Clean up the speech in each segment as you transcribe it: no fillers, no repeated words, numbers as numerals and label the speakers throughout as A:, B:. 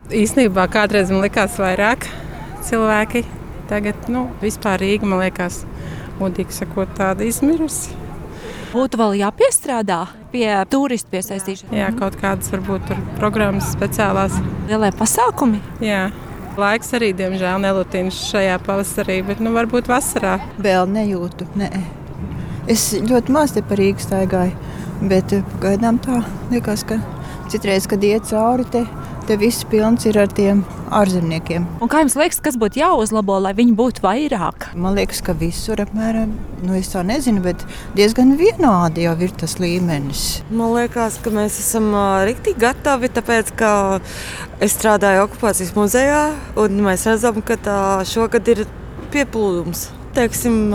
A: Īstenībā kādreiz man likās vairāk cilvēki. Tagad vispār Rīga, man liekas, godīgi sakot, tāda izmirusi.
B: Būtu vēl jāpiestrādā pie turistu piesaistīšanas.
A: Jā, kaut kādas varbūt tur programmas speciālās.
B: Lielie pasākumi?
A: Jā. Laiks arī, diemžēl, nelutīns šajā pavasarī, bet varbūt vasarā.
C: Vēl nejūtu, nē. Es ļoti maz te par Rīgu staigāju, bet pagaidām tā liekas, ka citreiz, kad iet cauri, te viss pilns ir ar tiem ārzemniekiem.
B: Un kā jums liekas, kas būtu jāuzlabo, lai viņi būtu vairāk?
C: Man liekas, ka visur apmēram, es tā nezinu, bet diezgan vienādi jau ir tas līmenis.
D: Man liekas, ka mēs esam riktīgi gatavi, tāpēc, ka es strādāju okupācijas muzejā, un mēs redzam, ka šogad ir pieplūdums. Teiksim,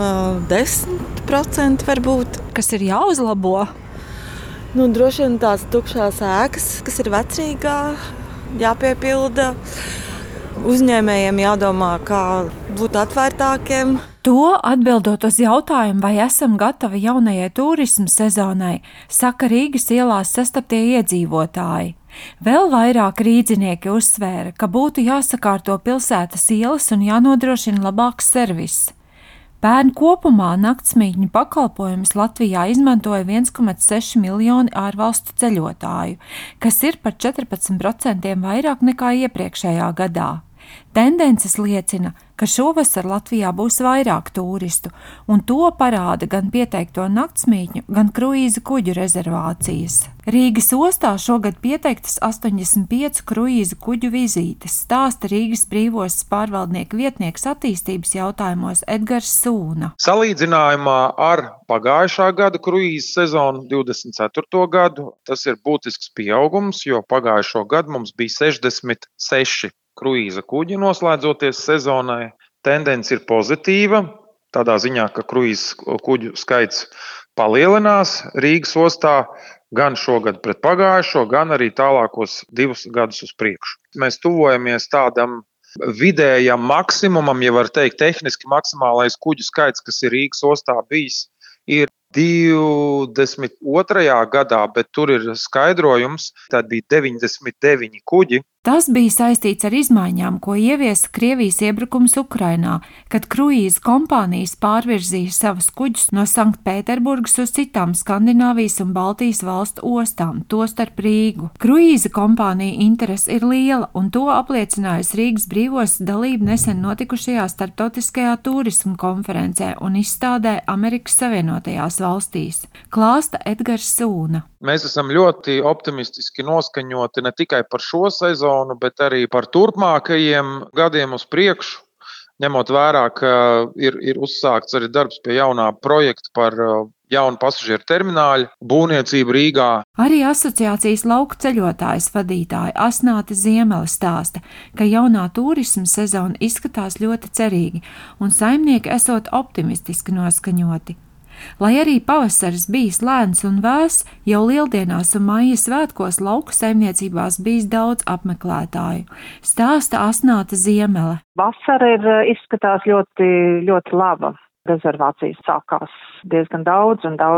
D: 10% varbūt.
B: Kas ir jāuzlabo?
D: Droši vien tās tukšās ēkas, kas ir vecrīgā, jāpiepilda. Uzņēmējiem jādomā, kā būt atvērtākiem.
B: To atbildot uz jautājumu, vai esam gatavi jaunajai turismu sezonai, saka Rīgas ielās sastaptie iedzīvotāji. Vēl vairāk rīdzinieki uzsvēra, ka būtu jāsakārto pilsētas ielas un jānodrošina labāks servis. Pērn kopumā naktsmītņu pakalpojumus Latvijā izmantoja 1,6 miljoni ārvalstu ceļotāju, kas ir par 14% vairāk nekā iepriekšējā gadā. Tendences liecina, ka šovasar Latvijā būs vairāk turistu, un to parāda gan pieteikto naktsmītņu, gan kruīzu kuģu rezervācijas. Rīgas ostā šogad pieteiktas 85 kruīzu kuģu vizītes, stāsta Rīgas brīvostas pārvaldnieka vietnieks attīstības jautājumos Edgars Sūna.
E: Salīdzinājumā ar pagājušā gada kruīzu sezonu 24. gadu tas ir būtisks pieaugums, jo pagājušo gadu mums bija 66 kruīza kuģi noslēdzoties sezonai. Tendence ir pozitīva, tādā ziņā, ka kruīza kuģu skaits palielinās Rīgas ostā gan šogad pret pagājušo, gan arī tālākos 2 gadus uz priekšu. Mēs tuvojamies tādam vidējam maksimumam, ja var teikt tehniski maksimālais kuģu skaits, kas ir Rīgas ostā bijis, ir 22. gadā, bet tur ir skaidrojums, tad bija 99 kuģi.
B: Tas bija saistīts ar izmaiņām, ko ieviesa Krievijas iebrukums Ukrainā, kad kruīza kompānijas pārvirzīja savus kuģus no Sanktpēterburgas uz citām Skandināvijas un Baltijas valstu ostām, tostarp Rīgu. Kruīza kompānija interese ir liela, un to apliecinājusi Rīgas brīvostas dalība nesen notikušajā starptautiskajā turismu konferencē un izstādē Amerikas Savienotajās valstīs. Klāsta Edgars Sūna.
E: Mēs esam ļoti optimistiski noskaņoti ne tikai par šo sezonu, bet arī par turpmākajiem gadiem uz priekšu, ņemot vērā, ka ir uzsākts arī darbs pie jaunā projekta par jaunu pasažieru termināļu būvniecību Rīgā.
B: Arī asociācijas lauku ceļotājas vadītāja Asnāte Ziemele stāsta, ka jaunā turisma sezona izskatās ļoti cerīgi un saimnieki esot optimistiski noskaņoti. Lai arī pavasaris bijis lēns un vēss, jau lieldienās un maija svētkos lauku saimniecībās bijis daudz apmeklētāju, stāsta Asnāte Ziemele.
F: Vasara izskatās ļoti, ļoti laba. Rezervācijas sākās diezgan daudz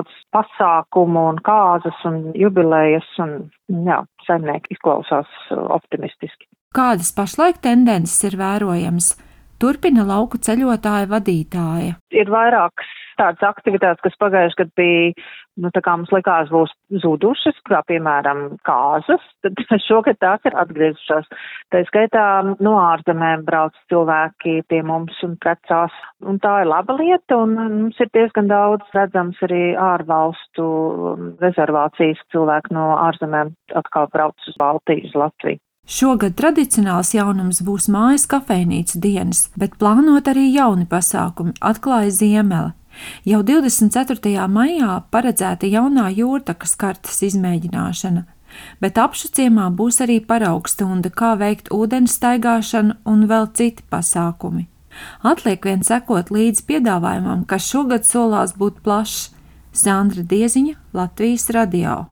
F: pasākumu un kāzas un jubilejas un saimnieki izklausās optimistiski.
B: Kādas pašlaik tendences ir vērojamas? Turpina lauku ceļotāja vadītāja.
F: Ir vairākas tādas aktivitātes, kas pagājuši gadu bija, tā kā mums likās būs zudušas, kā piemēram kāzas, tad šogad tās ir atgriezušās. Tā skaitā no ārzemēm brauc cilvēki pie mums un precās, un tā ir laba lieta, un mums ir diezgan daudz redzams arī ārvalstu rezervācijas cilvēku no ārzemēm atkal brauc uz Baltiju, uz Latviju.
B: Šogad tradicionāls jaunums būs mājas kafejnīcu dienas, bet plānot arī jauni pasākumi, atklāja Ziemele. Jau 24. maijā paredzēta jaunā jūrtakas kartes izmēģināšana, bet Apšu ciemā būs arī paraugstunda, kā veikt ūdens staigāšanu un vēl citi pasākumi. Atliek vien sekot līdz piedāvājumam, kas šogad solās būt plašs. Sandra Dieziņa, Latvijas radio.